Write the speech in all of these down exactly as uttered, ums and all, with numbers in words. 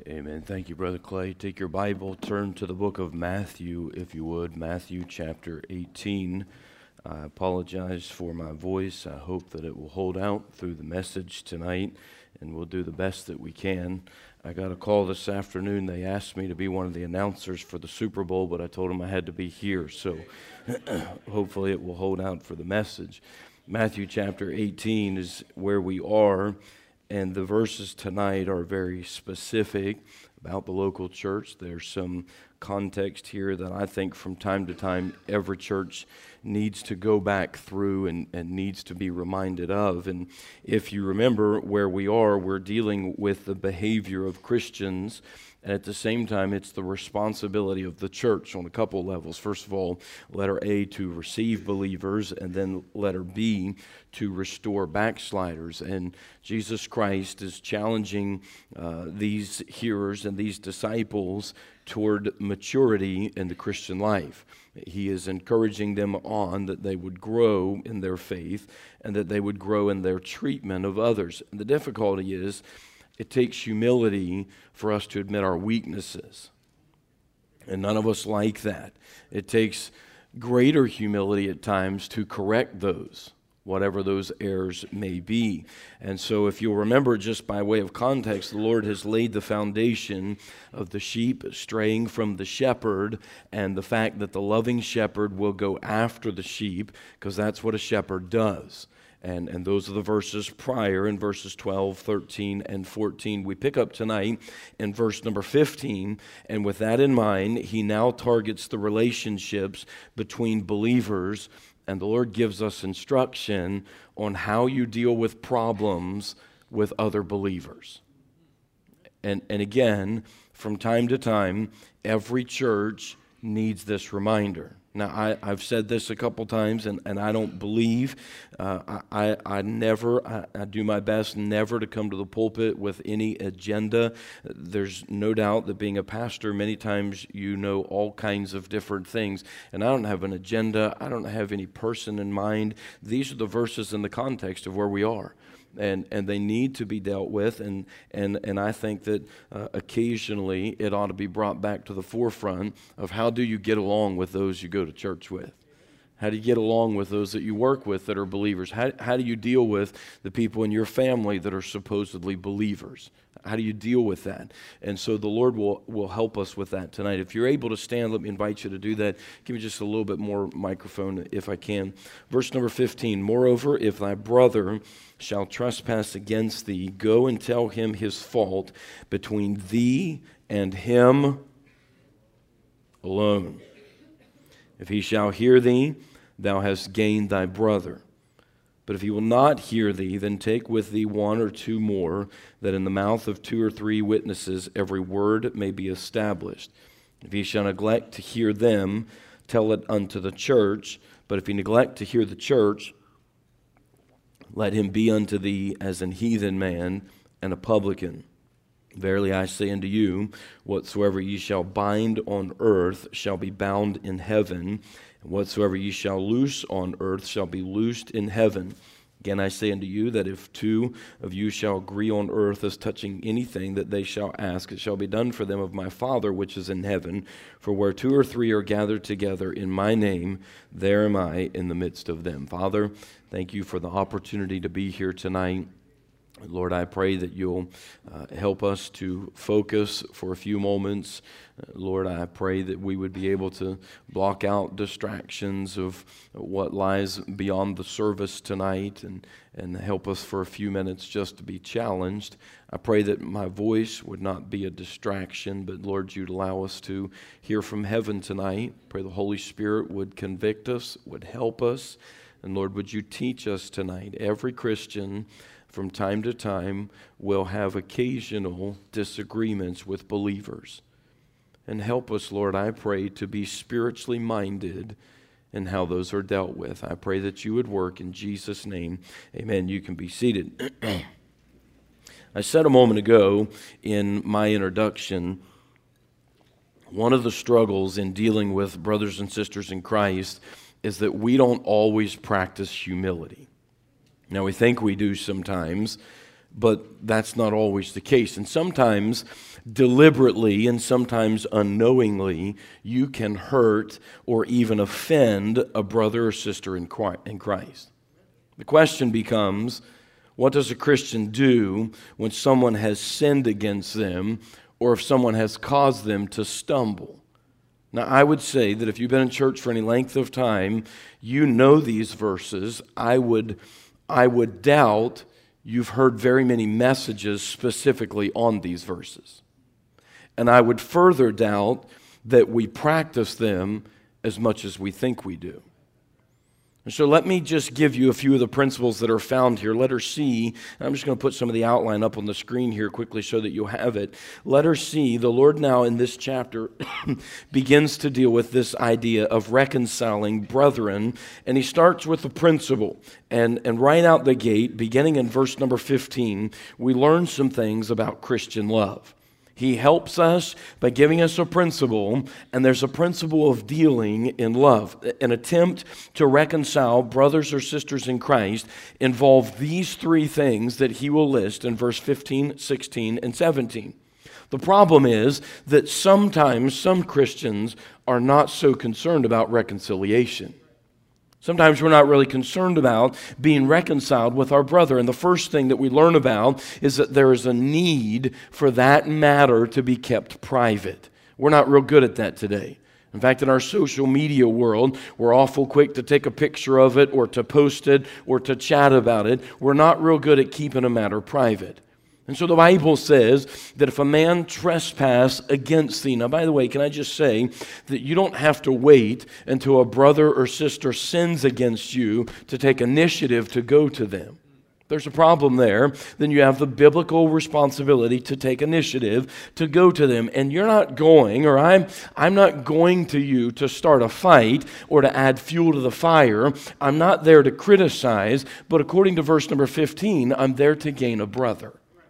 Amen. Thank you, Brother Clay. Take your Bible, turn to the book of Matthew, if you would. Matthew chapter eighteen. I apologize for my voice. I hope that it will hold out through the message tonight, and we'll do the best that we can. I got a call this afternoon. They asked me to be one of the announcers for the Super Bowl, but I told them I had to be here, so hopefully it will hold out for the message. Matthew chapter eighteen is where we are. And the verses tonight are very specific about the local church. There's some context here that I think from time to time every church needs to go back through and, and needs to be reminded of. And if you remember where we are, we're dealing with the behavior of Christians. And at the same time, it's the responsibility of the church on a couple levels. First of all, letter A, to receive believers, and then letter B, to restore backsliders. And Jesus Christ is challenging uh, these hearers and these disciples toward maturity in the Christian life. He is encouraging them on that they would grow in their faith and that they would grow in their treatment of others. And the difficulty is, it takes humility for us to admit our weaknesses. And none of us like that. It takes greater humility at times to correct those, whatever those errors may be. And so if you'll remember, just by way of context, the Lord has laid the foundation of the sheep straying from the shepherd and the fact that the loving shepherd will go after the sheep because that's what a shepherd does. And, and those are the verses prior in verses twelve, thirteen, and fourteen. We pick up tonight in verse number fifteen, and with that in mind, he now targets the relationships between believers, and the Lord gives us instruction on how you deal with problems with other believers. And, and again, from time to time, every church needs this reminder. Now, I, I've said this a couple times, and, and I don't believe, uh, I, I never, I, I do my best never to come to the pulpit with any agenda. There's no doubt that being a pastor, many times you know all kinds of different things, and I don't have an agenda. I don't have any person in mind. These are the verses in the context of where we are. And and they need to be dealt with, and and, and I think that uh, occasionally it ought to be brought back to the forefront of how do you get along with those you go to church with? How do you get along with those that you work with that are believers? How, how do you deal with the people in your family that are supposedly believers? How do you deal with that? And so the Lord will, will help us with that tonight. If you're able to stand, let me invite you to do that. Give me just a little bit more microphone if I can. Verse number fifteen, moreover, if thy brother shall trespass against thee, go and tell him his fault between thee and him alone. If he shall hear thee, thou hast gained thy brother. But if he will not hear thee, then take with thee one or two more, that in the mouth of two or three witnesses every word may be established. If he shall neglect to hear them, tell it unto the church. But if he neglect to hear the church, let him be unto thee as an heathen man and a publican. Verily I say unto you, whatsoever ye shall bind on earth shall be bound in heaven, and whatsoever ye shall loose on earth shall be loosed in heaven. Again I say unto you, that if two of you shall agree on earth as touching anything that they shall ask, it shall be done for them of my Father which is in heaven. For where two or three are gathered together in my name, there am I in the midst of them. Father, thank you for the opportunity to be here tonight. Lord, I pray that you'll uh, help us to focus for a few moments. Uh, Lord, I pray that we would be able to block out distractions of what lies beyond the service tonight and, and help us for a few minutes just to be challenged. I pray that my voice would not be a distraction, but Lord, you'd allow us to hear from heaven tonight. Pray the Holy Spirit would convict us, would help us. And Lord, would you teach us tonight? Every Christian from time to time will have occasional disagreements with believers. And help us, Lord, I pray, to be spiritually minded in how those are dealt with. I pray that you would work in Jesus' name. Amen. You can be seated. I said a moment ago in my introduction, one of the struggles in dealing with brothers and sisters in Christ is that we don't always practice humility. Now, we think we do sometimes, but that's not always the case. And sometimes deliberately and sometimes unknowingly, you can hurt or even offend a brother or sister in Christ. The question becomes, what does a Christian do when someone has sinned against them or if someone has caused them to stumble? Now, I would say that if you've been in church for any length of time, you know these verses. I would, I would doubt you've heard very many messages specifically on these verses. And I would further doubt that we practice them as much as we think we do. And so let me just give you a few of the principles that are found here. Letter C, I'm just going to put some of the outline up on the screen here quickly so that you'll have it. Letter C, the Lord now in this chapter begins to deal with this idea of reconciling brethren, and he starts with the principle. And, and right out the gate, beginning in verse number fifteen, we learn some things about Christian love. He helps us by giving us a principle, and there's a principle of dealing in love. An attempt to reconcile brothers or sisters in Christ involve these three things that he will list in verse fifteen, sixteen, and seventeen. The problem is that sometimes some Christians are not so concerned about reconciliation. Sometimes we're not really concerned about being reconciled with our brother. And the first thing that we learn about is that there is a need for that matter to be kept private. We're not real good at that today. In fact, in our social media world, we're awful quick to take a picture of it or to post it or to chat about it. We're not real good at keeping a matter private. And so the Bible says that if a man trespass against thee, now by the way, can I just say that you don't have to wait until a brother or sister sins against you to take initiative to go to them. If there's a problem there, then you have the biblical responsibility to take initiative to go to them. And you're not going, or I'm, I'm not going to you to start a fight or to add fuel to the fire. I'm not there to criticize, but according to verse number fifteen, I'm there to gain a brother.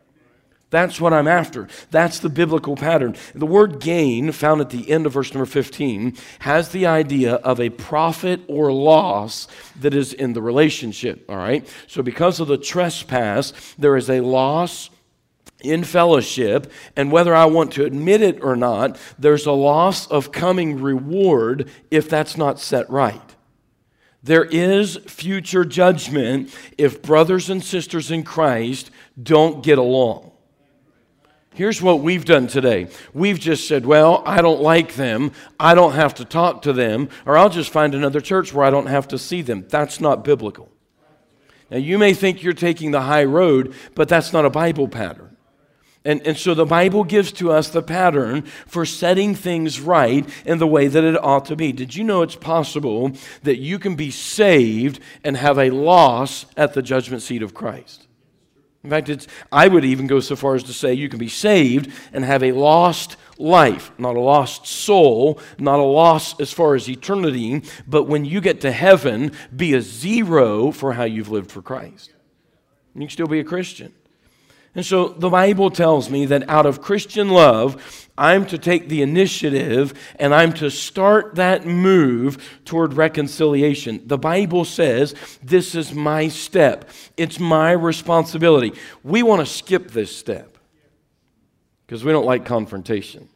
That's what I'm after. That's the biblical pattern. The word gain, found at the end of verse number fifteen, has the idea of a profit or loss that is in the relationship. All right? So because of the trespass, there is a loss in fellowship, and whether I want to admit it or not, there's a loss of coming reward if that's not set right. There is future judgment if brothers and sisters in Christ don't get along. Here's what we've done today. We've just said, well, I don't like them. I don't have to talk to them, or I'll just find another church where I don't have to see them. That's not biblical. Now, you may think you're taking the high road, but that's not a Bible pattern. And, and so the Bible gives to us the pattern for setting things right in the way that it ought to be. Did you know it's possible that you can be saved and have a loss at the judgment seat of Christ? In fact, it's, I would even go so far as to say you can be saved and have a lost life, not a lost soul, not a loss as far as eternity, but when you get to heaven, be a zero for how you've lived for Christ. And you can still be a Christian. And so the Bible tells me that out of Christian love, I'm to take the initiative and I'm to start that move toward reconciliation. The Bible says this is my step. It's my responsibility. We want to skip this step because we don't like confrontation.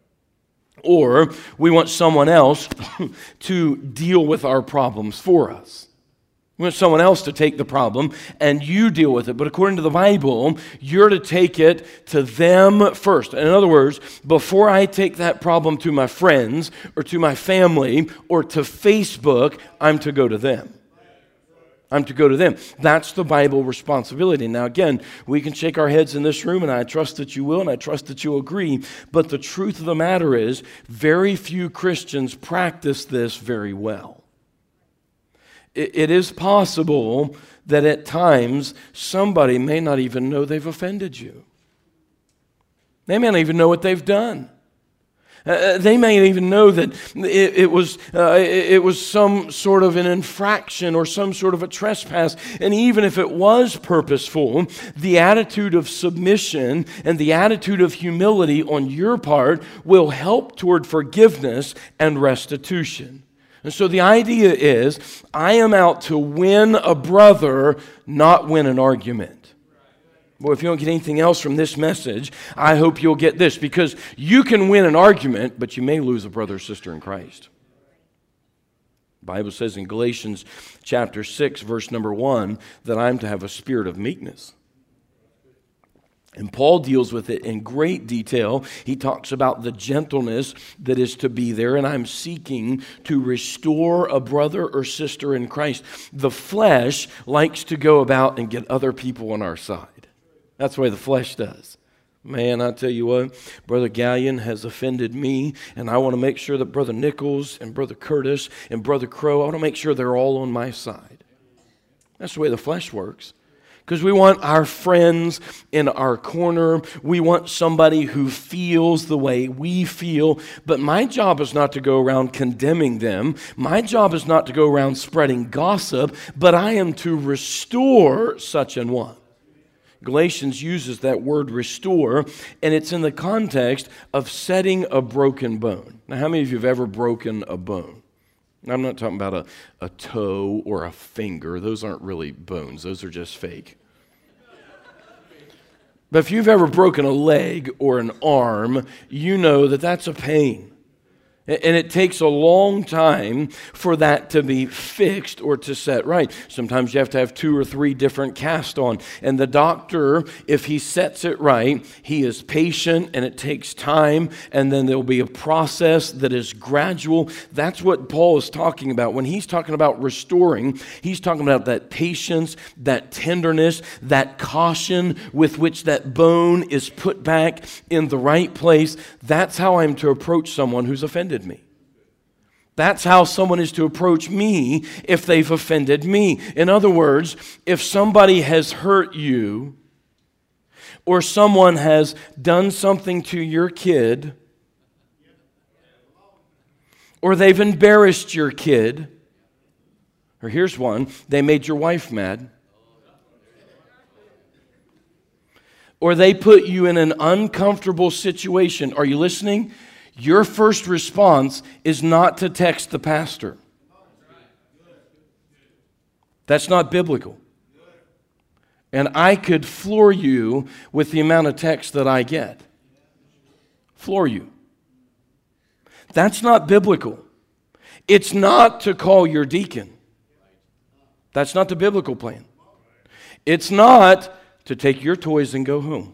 Or we want someone else to deal with our problems for us. We want someone else to take the problem and you deal with it. But according to the Bible, you're to take it to them first. In other words, before I take that problem to my friends or to my family or to Facebook, I'm to go to them. I'm to go to them. That's the Bible responsibility. Now again, we can shake our heads in this room, and I trust that you will, and I trust that you'll agree. But the truth of the matter is, very few Christians practice this very well. It is possible that at times somebody may not even know they've offended you. They may not even know what they've done. Uh, they may even know that it, it was uh, it was some sort of an infraction or some sort of a trespass. And even if it was purposeful, the attitude of submission and the attitude of humility on your part will help toward forgiveness and restitution. And so the idea is, I am out to win a brother, not win an argument. Boy, if you don't get anything else from this message, I hope you'll get this, because you can win an argument, but you may lose a brother or sister in Christ. The Bible says in Galatians chapter six, verse number one, that I'm to have a spirit of meekness. And Paul deals with it in great detail. He talks about the gentleness that is to be there, and I'm seeking to restore a brother or sister in Christ. The flesh likes to go about and get other people on our side. That's the way the flesh does. Man, I tell you what, Brother Gallion has offended me, and I want to make sure that Brother Nichols and Brother Curtis and Brother Crow, I want to make sure they're all on my side. That's the way the flesh works. Because we want our friends in our corner. We want somebody who feels the way we feel. But my job is not to go around condemning them. My job is not to go around spreading gossip, but I am to restore such an one. Galatians uses that word restore, and it's in the context of setting a broken bone. Now, how many of you have ever broken a bone? I'm not talking about a, a toe or a finger. Those aren't really bones. Those are just fake. But if you've ever broken a leg or an arm, you know that that's a pain. And it takes a long time for that to be fixed or to set right. Sometimes you have to have two or three different casts on. And the doctor, if he sets it right, he is patient and it takes time. And then there will be a process that is gradual. That's what Paul is talking about. When he's talking about restoring, he's talking about that patience, that tenderness, that caution with which that bone is put back in the right place. That's how I'm to approach someone who's offended me. That's how someone is to approach me if they've offended me. In other words, if somebody has hurt you or someone has done something to your kid or they've embarrassed your kid, or here's one, they made your wife mad, or they put you in an uncomfortable situation. Are you listening? Your first response is not to text the pastor. That's not biblical. And I could floor you with the amount of text that I get. Floor you. That's not biblical. It's not to call your deacon. That's not the biblical plan. It's not to take your toys and go home.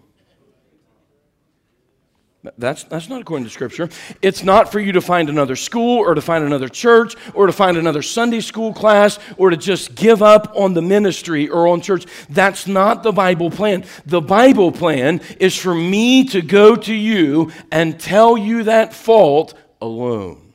That's, that's not according to Scripture. It's not for you to find another school or to find another church or to find another Sunday school class or to just give up on the ministry or on church. That's not the Bible plan. The Bible plan is for me to go to you and tell you that fault alone.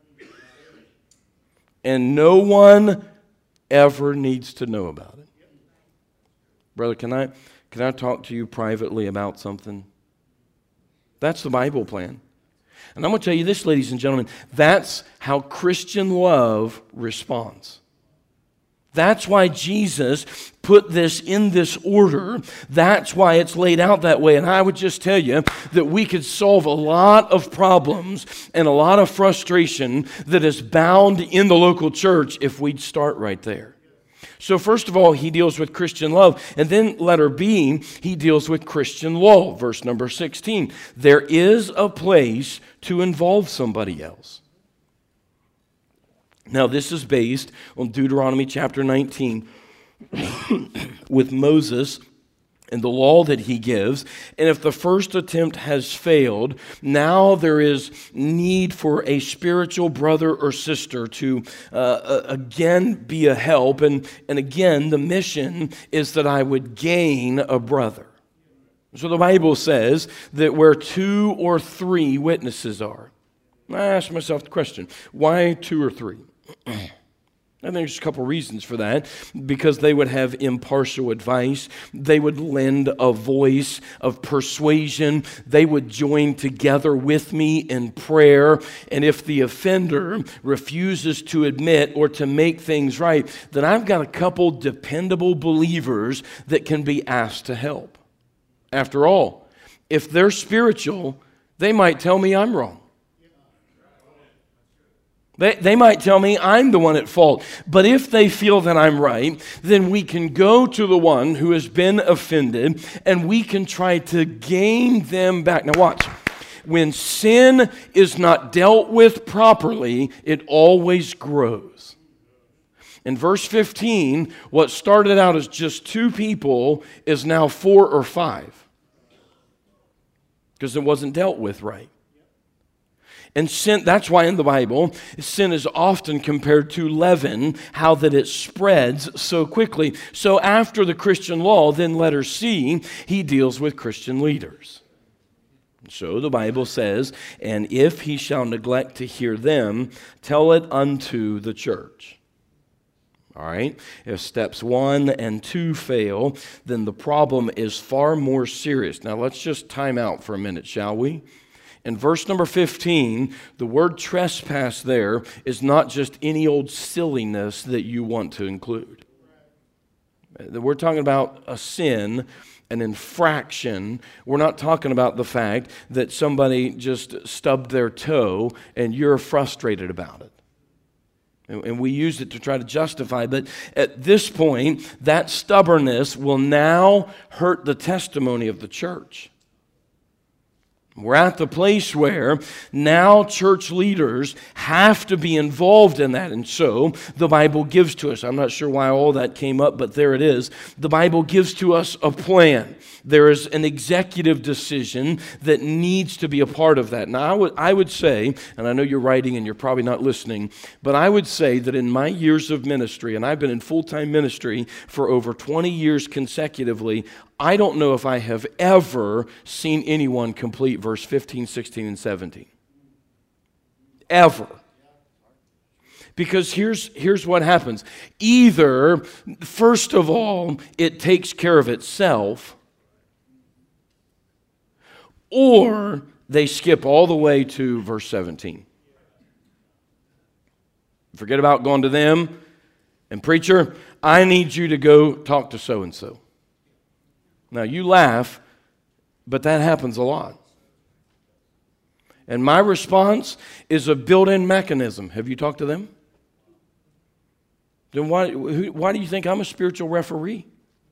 And no one ever needs to know about it. Brother, can I, can I talk to you privately about something? That's the Bible plan. And I'm going to tell you this, ladies and gentlemen, that's how Christian love responds. That's why Jesus put this in this order. That's why it's laid out that way. And I would just tell you that we could solve a lot of problems and a lot of frustration that is bound in the local church if we'd start right there. So first of all, he deals with Christian love. And then letter B, he deals with Christian law. Verse number sixteen. There is a place to involve somebody else. Now this is based on Deuteronomy chapter nineteen with Moses and the law that he gives. And if the first attempt has failed, now there is need for a spiritual brother or sister to uh, again be a help. And, and again, the mission is that I would gain a brother. So the Bible says that where two or three witnesses are. I ask myself the question, why two or three? I think there's a couple reasons for that. Because they would have impartial advice. They would lend a voice of persuasion. They would join together with me in prayer. And if the offender refuses to admit or to make things right, then I've got a couple dependable believers that can be asked to help. After all, if they're spiritual, they might tell me I'm wrong. They, they might tell me I'm the one at fault. But if they feel that I'm right, then we can go to the one who has been offended and we can try to gain them back. Now watch. When sin is not dealt with properly, it always grows. In verse fifteen, what started out as just two people is now four or five. Because it wasn't dealt with right. And sin, that's why in the Bible, sin is often compared to leaven, how that it spreads so quickly. So after the Christian law, then letter C, he deals with Christian leaders. So the Bible says, and if he shall neglect to hear them, tell it unto the church. All right? If steps one and two fail, then the problem is far more serious. Now let's just time out for a minute, shall we? In verse number fifteen, the word trespass there is not just any old silliness that you want to include. We're talking about a sin, an infraction. We're not talking about the fact that somebody just stubbed their toe and you're frustrated about it. And we use it to try to justify, but at this point, that stubbornness will now hurt the testimony of the church. We're at the place where now church leaders have to be involved in that. And so the Bible gives to us, I'm not sure why all that came up, but there it is. The Bible gives to us a plan. There is an executive decision that needs to be a part of that. Now, I would, I would say, and I know you're writing and you're probably not listening, but I would say that in my years of ministry, and I've been in full-time ministry for over twenty years consecutively, I don't know if I have ever seen anyone complete verse fifteen, sixteen, and seventeen. Ever. Because here's, here's what happens. Either, first of all, it takes care of itself, or they skip all the way to verse seventeen. Forget about going to them, and preacher, I need you to go talk to so-and-so. Now, you laugh, but that happens a lot. And my response is a built-in mechanism. Have you talked to them? Then why, why do you think I'm a spiritual referee?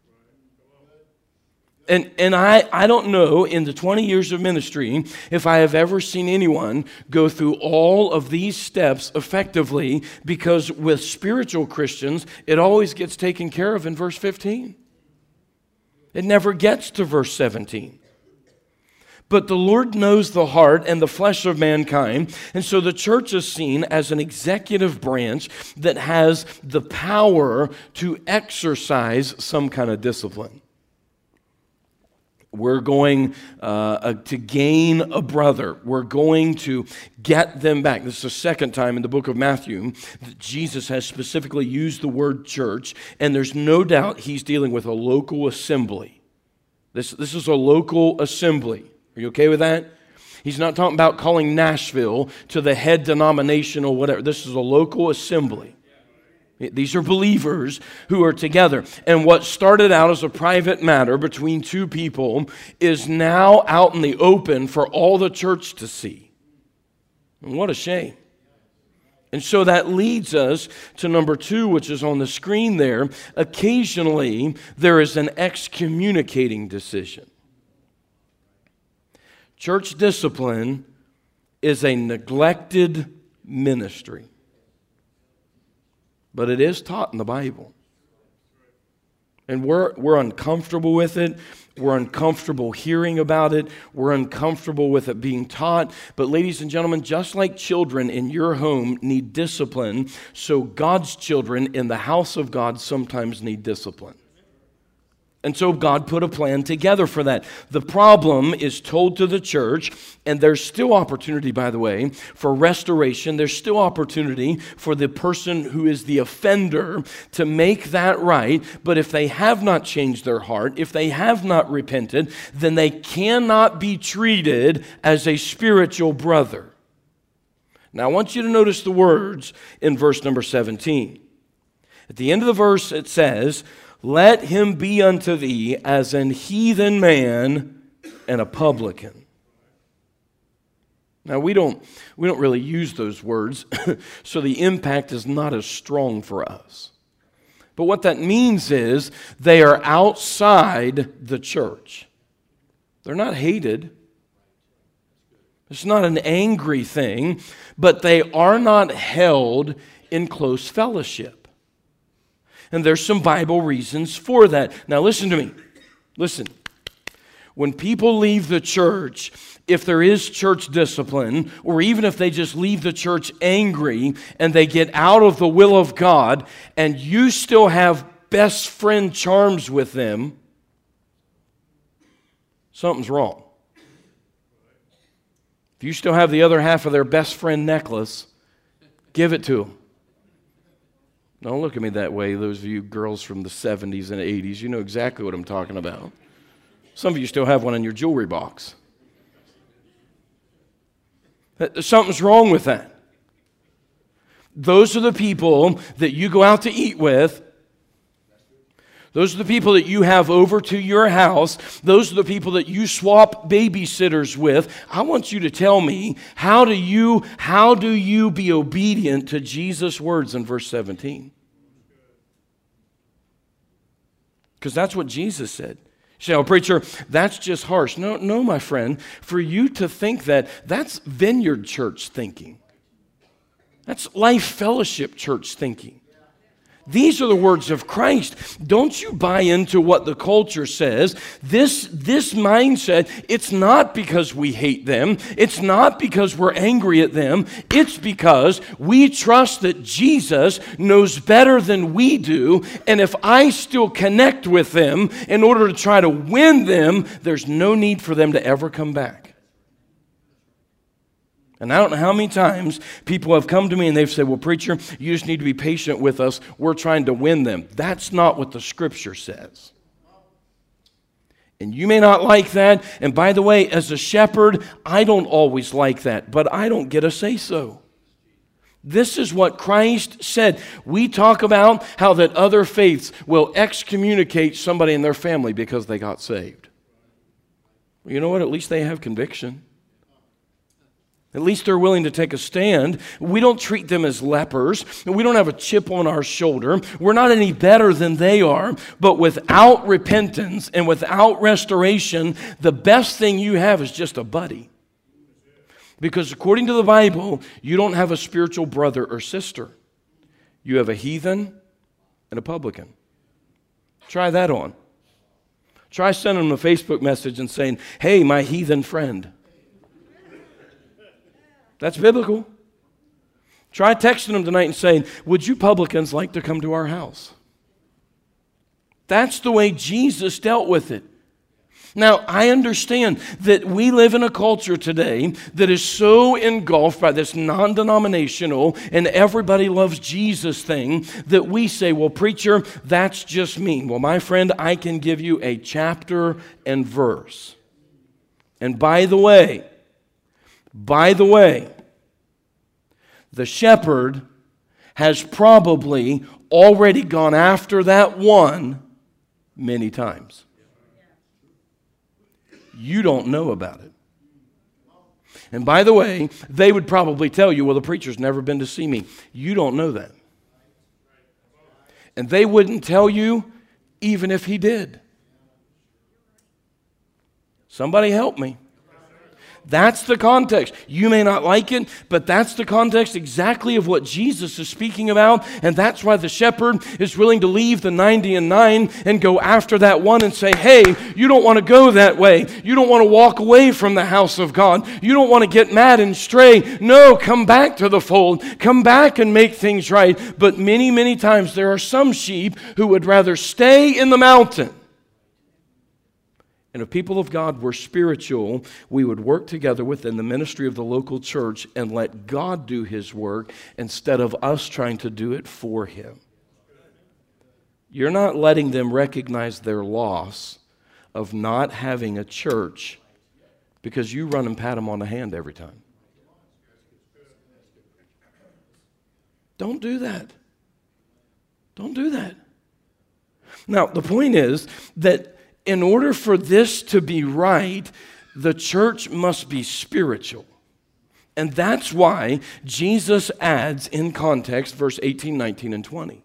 And, and I, I don't know in the twenty years of ministry if I have ever seen anyone go through all of these steps effectively, because with spiritual Christians, it always gets taken care of in verse fifteen. It never gets to verse seventeen. But the Lord knows the heart and the flesh of mankind, and so the church is seen as an executive branch that has the power to exercise some kind of discipline. We're going uh, to gain a brother. We're going to get them back. This is the second time in the book of Matthew that Jesus has specifically used the word church, and there's no doubt he's dealing with a local assembly. This, this is a local assembly. Are you okay with that? He's not talking about calling Nashville to the head denomination or whatever. This is a local assembly. These are believers who are together. And what started out as a private matter between two people is now out in the open for all the church to see. And what a shame. And so that leads us to number two, which is on the screen there. Occasionally, there is an excommunicating decision. Church discipline is a neglected ministry. But it is taught in the Bible. And we're, we're uncomfortable with it. We're uncomfortable hearing about it. We're uncomfortable with it being taught. But ladies and gentlemen, just like children in your home need discipline, so God's children in the house of God sometimes need discipline. And so God put a plan together for that. The problem is told to the church, and there's still opportunity, by the way, for restoration. There's still opportunity for the person who is the offender to make that right. But if they have not changed their heart, if they have not repented, then they cannot be treated as a spiritual brother. Now, I want you to notice the words in verse number seventeen. At the end of the verse, it says, "Let him be unto thee as an heathen man and a publican." Now, we don't, we don't really use those words, so the impact is not as strong for us. But what that means is they are outside the church. They're not hated. It's not an angry thing, but they are not held in close fellowship. And there's some Bible reasons for that. Now listen to me. Listen. When people leave the church, if there is church discipline, or even if they just leave the church angry and they get out of the will of God, and you still have best friend charms with them, something's wrong. If you still have the other half of their best friend necklace, give it to them. Don't look at me that way, those of you girls from the seventies and eighties. You know exactly what I'm talking about. Some of you still have one in your jewelry box. Something's wrong with that. Those are the people that you go out to eat with. Those are the people that you have over to your house. Those are the people that you swap babysitters with. I want you to tell me, how do you, how do you be obedient to Jesus' words in verse seventeen? Because that's what Jesus said. You say, oh, preacher, that's just harsh. No, no, my friend. For you to think that, that's Vineyard Church thinking. That's Life Fellowship Church thinking. These are the words of Christ. Don't you buy into what the culture says. This, this mindset, it's not because we hate them. It's not because we're angry at them. It's because we trust that Jesus knows better than we do. And if I still connect with them in order to try to win them, there's no need for them to ever come back. And I don't know how many times people have come to me and they've said, well, preacher, you just need to be patient with us. We're trying to win them. That's not what the Scripture says. And you may not like that. And by the way, as a shepherd, I don't always like that. But I don't get a say-so. This is what Christ said. We talk about how that other faiths will excommunicate somebody in their family because they got saved. Well, you know what? At least they have conviction. At least they're willing to take a stand. We don't treat them as lepers. We don't have a chip on our shoulder. We're not any better than they are. But without repentance and without restoration, the best thing you have is just a buddy. Because according to the Bible, you don't have a spiritual brother or sister. You have a heathen and a publican. Try that on. Try sending them a Facebook message and saying, hey, my heathen friend. That's biblical. Try texting them tonight and saying, would you publicans like to come to our house? That's the way Jesus dealt with it. Now, I understand that we live in a culture today that is so engulfed by this non-denominational and everybody loves Jesus thing that we say, well, preacher, that's just me. Well, my friend, I can give you a chapter and verse. And by the way, By the way, the shepherd has probably already gone after that one many times. You don't know about it. And by the way, they would probably tell you, well, the preacher's never been to see me. You don't know that. And they wouldn't tell you even if he did. Somebody help me. That's the context. You may not like it, but that's the context exactly of what Jesus is speaking about. And that's why the shepherd is willing to leave the ninety and nine and go after that one and say, hey, you don't want to go that way. You don't want to walk away from the house of God. You don't want to get mad and stray. No, come back to the fold. Come back and make things right. But many, many times there are some sheep who would rather stay in the mountain. And if people of God were spiritual, we would work together within the ministry of the local church and let God do His work instead of us trying to do it for Him. You're not letting them recognize their loss of not having a church because you run and pat them on the hand every time. Don't do that. Don't do that. Now, the point is that in order for this to be right, the church must be spiritual. And that's why Jesus adds in context verse eighteen, nineteen, and twenty.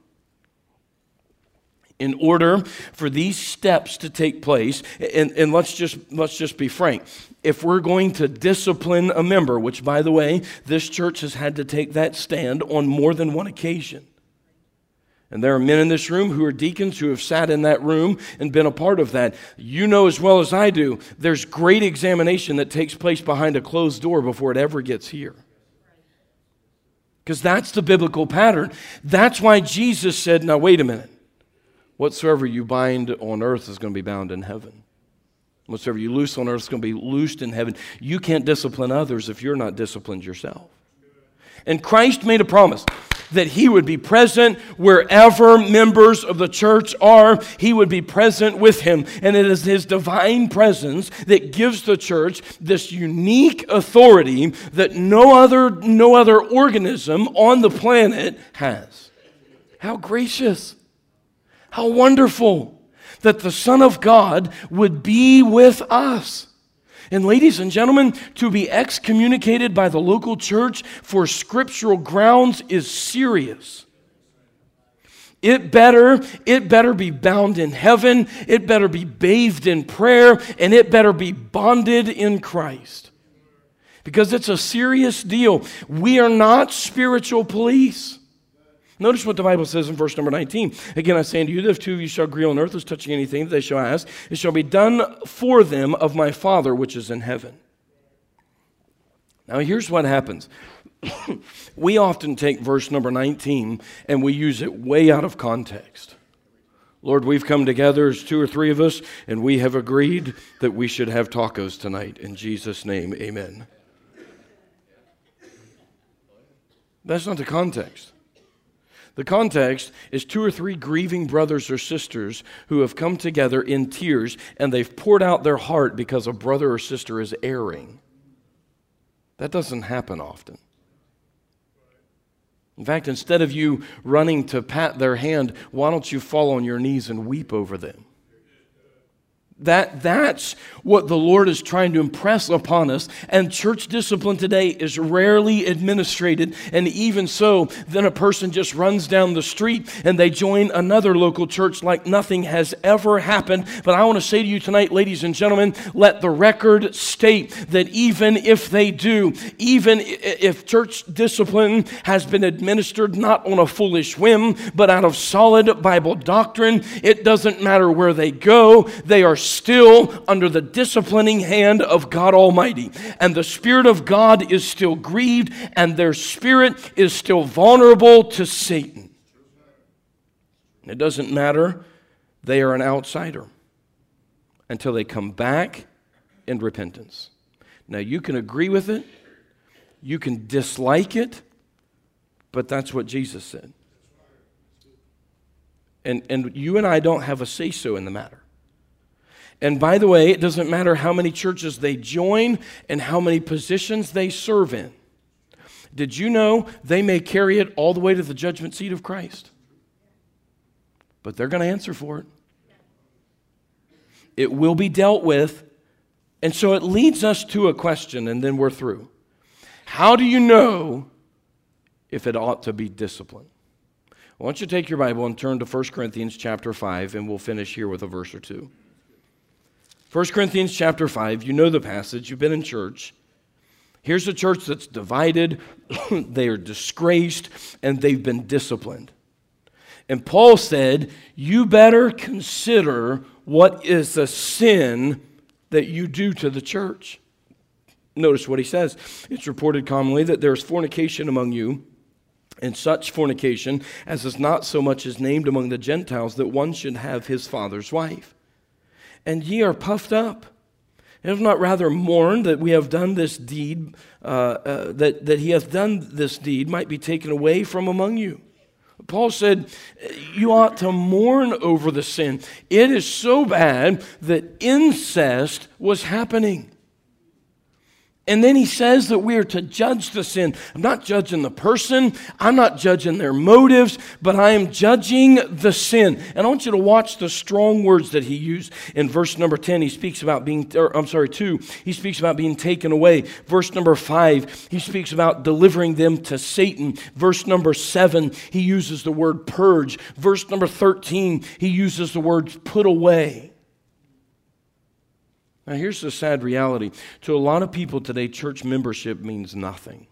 In order for these steps to take place, and, and let's just let's just be frank, if we're going to discipline a member, which by the way, this church has had to take that stand on more than one occasion. And there are men in this room who are deacons who have sat in that room and been a part of that. You know as well as I do, there's great examination that takes place behind a closed door before it ever gets here. Because that's the biblical pattern. That's why Jesus said, now wait a minute. Whatsoever you bind on earth is going to be bound in heaven. Whatsoever you loose on earth is going to be loosed in heaven. You can't discipline others if you're not disciplined yourself. And Christ made a promise that he would be present wherever members of the church are. He would be present with him. And it is his divine presence that gives the church this unique authority that no other, no other organism on the planet has. How gracious. How wonderful that the Son of God would be with us. And ladies and gentlemen, to be excommunicated by the local church for scriptural grounds is serious. It better, it better be bound in heaven, it better be bathed in prayer, and it better be bonded in Christ. Because it's a serious deal. We are not spiritual police. Notice what the Bible says in verse number nineteen. Again, I say unto you that if two of you shall agree on earth as touching anything that they shall ask, it shall be done for them of my Father which is in heaven. Now here's what happens. We often take verse number nineteen and we use it way out of context. Lord, we've come together as two or three of us, and we have agreed that we should have tacos tonight. In Jesus' name, amen. That's not the context. The context is two or three grieving brothers or sisters who have come together in tears and they've poured out their heart because a brother or sister is erring. That doesn't happen often. In fact, instead of you running to pat their hand, why don't you fall on your knees and weep over them? That, that's what the Lord is trying to impress upon us. And church discipline today is rarely administrated. And even so, then a person just runs down the street and they join another local church like nothing has ever happened. But I want to say to you tonight, ladies and gentlemen, let the record state that even if they do, even if church discipline has been administered not on a foolish whim, but out of solid Bible doctrine, it doesn't matter where they go, they are still under the disciplining hand of God Almighty. And the Spirit of God is still grieved, and their spirit is still vulnerable to Satan. It doesn't matter. They are an outsider until they come back in repentance. Now, you can agree with it. You can dislike it. But that's what Jesus said. And, and you and I don't have a say-so in the matter. And by the way, it doesn't matter how many churches they join and how many positions they serve in. Did you know they may carry it all the way to the judgment seat of Christ? But they're going to answer for it. It will be dealt with. And so it leads us to a question, and then we're through. How do you know if it ought to be disciplined? I want you to take your Bible and turn to First Corinthians chapter five, and we'll finish here with a verse or two. First Corinthians chapter five, you know the passage, you've been in church. Here's a church that's divided, they are disgraced, and they've been disciplined. And Paul said, you better consider what is the sin that you do to the church. Notice what he says. It's reported commonly that there is fornication among you, and such fornication as is not so much as named among the Gentiles, that one should have his father's wife. And ye are puffed up. And have not rather mourned that we have done this deed, uh, uh, that, that he hath done this deed might be taken away from among you. Paul said, you ought to mourn over the sin. It is so bad that incest was happening. And then he says that we are to judge the sin. I'm not judging the person. I'm not judging their motives, but I am judging the sin. And I want you to watch the strong words that he used. In verse number ten, he speaks about being, or I'm sorry, two, he speaks about being taken away. Verse number five, he speaks about delivering them to Satan. Verse number seven, he uses the word purge. Verse number thirteen, he uses the word put away. Now, here's the sad reality. To a lot of people today, church membership means nothing.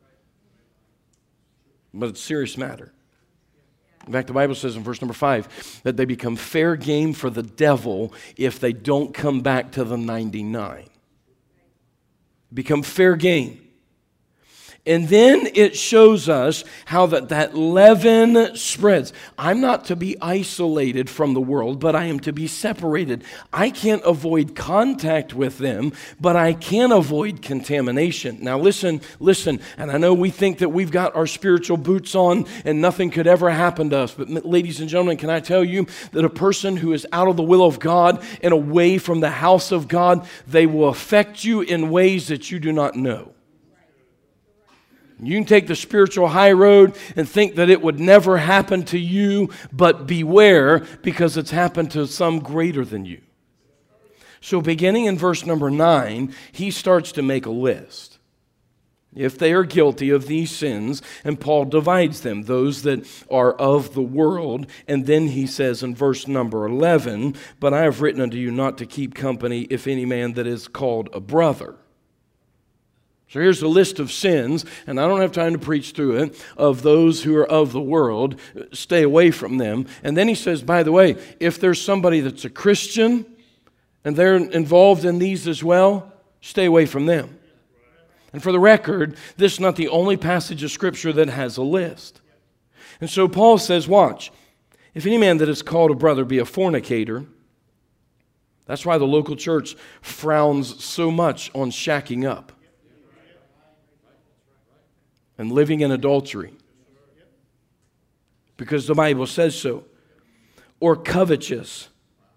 But it's a serious matter. In fact, the Bible says in verse number five that they become fair game for the devil if they don't come back to the ninety-nine. Become fair game. And then it shows us how that, that leaven spreads. I'm not to be isolated from the world, but I am to be separated. I can't avoid contact with them, but I can avoid contamination. Now listen, listen, and I know we think that we've got our spiritual boots on and nothing could ever happen to us. But ladies and gentlemen, can I tell you that a person who is out of the will of God and away from the house of God, they will affect you in ways that you do not know. You can take the spiritual high road and think that it would never happen to you, but beware, because it's happened to some greater than you. So beginning in verse number nine, he starts to make a list. If they are guilty of these sins, and Paul divides them, those that are of the world, and then he says in verse number eleven, but I have written unto you not to keep company if any man that is called a brother. So here's a list of sins, and I don't have time to preach through it, of those who are of the world. Stay away from them. And then he says, by the way, if there's somebody that's a Christian and they're involved in these as well, stay away from them. And for the record, this is not the only passage of Scripture that has a list. And so Paul says, watch, if any man that is called a brother be a fornicator, that's why the local church frowns so much on shacking up and living in adultery, because the Bible says so. Or covetous.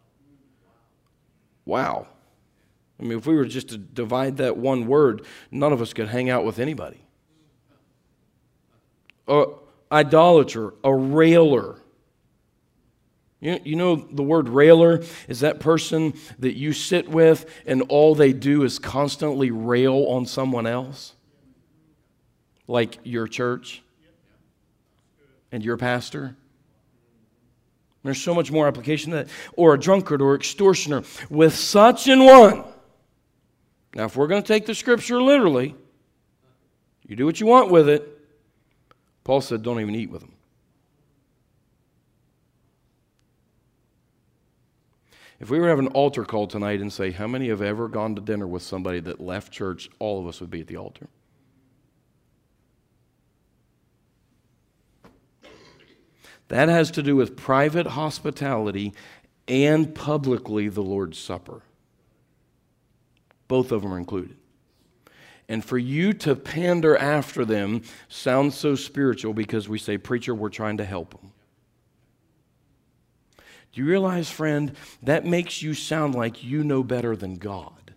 Wow. I mean, if we were just to divide that one word, none of us could hang out with anybody. A idolater, a railer. You, you know the word railer is that person that you sit with and all they do is constantly rail on someone else. Like your church and your pastor. There's so much more application to that. Or a drunkard or extortioner. With such an one. Now, if we're going to take the Scripture literally, you do what you want with it. Paul said, don't even eat with them. If we were to have an altar call tonight and say, how many have ever gone to dinner with somebody that left church, all of us would be at the altar. That has to do with private hospitality and publicly the Lord's Supper. Both of them are included. And for you to pander after them sounds so spiritual because we say, preacher, we're trying to help them. Do you realize, friend, that makes you sound like you know better than God?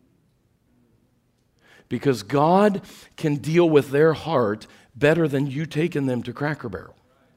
Because God can deal with their heart better than you taking them to Cracker Barrel.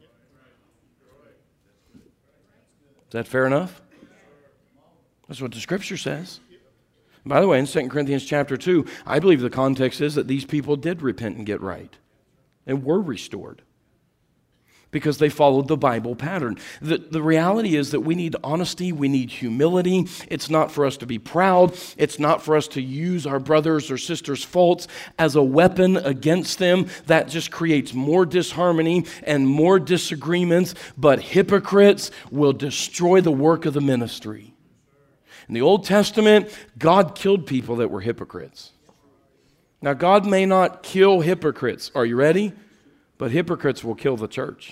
Is that fair enough? That's what the Scripture says. By the way, in Second Corinthians chapter two, I believe the context is that these people did repent and get right and were restored because they followed the Bible pattern. The, the reality is that we need honesty, we need humility. It's not for us to be proud. It's not for us to use our brothers or sisters' faults as a weapon against them. That just creates more disharmony and more disagreements. But hypocrites will destroy the work of the ministry. In the Old Testament, God killed people that were hypocrites. Now, God may not kill hypocrites. Are you ready? But hypocrites will kill the church.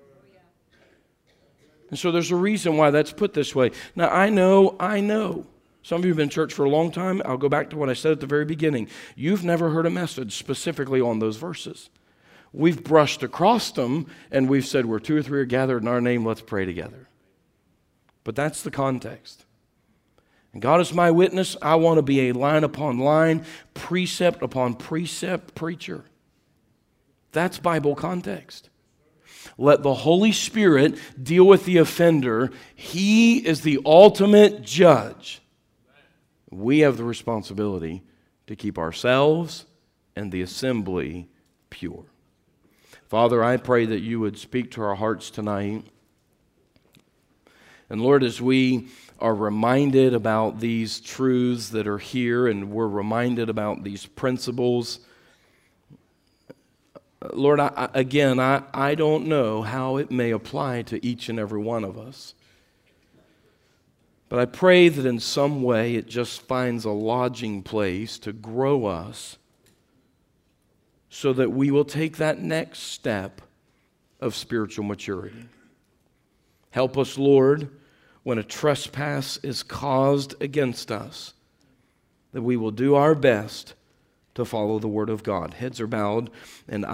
And so there's a reason why that's put this way. Now, I know, I know. Some of you have been in church for a long time. I'll go back to what I said at the very beginning. You've never heard a message specifically on those verses. We've brushed across them, and we've said, where two or three are gathered in our name, let's pray together. But that's the context. And God is my witness, I want to be a line upon line, precept upon precept preacher. That's Bible context. Let the Holy Spirit deal with the offender. He is the ultimate judge. We have the responsibility to keep ourselves and the assembly pure. Father, I pray that you would speak to our hearts tonight. And Lord, as we are reminded about these truths that are here, and we're reminded about these principles, Lord, I, again, I, I don't know how it may apply to each and every one of us. But I pray that in some way it just finds a lodging place to grow us so that we will take that next step of spiritual maturity. Help us, Lord, when a trespass is caused against us, that we will do our best to follow the Word of God. Heads are bowed and